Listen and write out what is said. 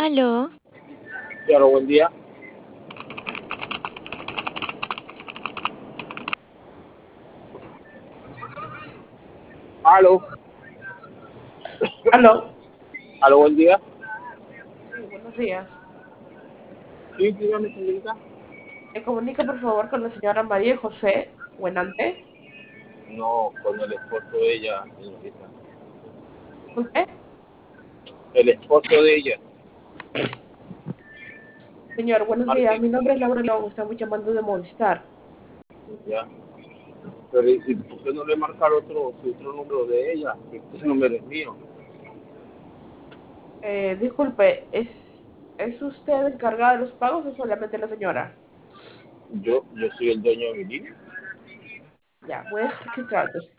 Aló, Claro, buen día. Aló, Aló, aló, buen día. sí, buenos días. Sí, dígame, señorita. Me comunica por favor con la señora María José Buenante. No, con el esposo de ella, señorita. Disculpe, El esposo de ella, señor, buenos días. Martín. Mi nombre es Laura León, estamos llamando de Movistar. Ya. Pero ¿y por qué no le marcar otro número de ella? Este número es mío. Disculpe, ¿es usted encargada de los pagos o solamente la señora? Yo soy el dueño de mi línea. Ya, voy a registrar.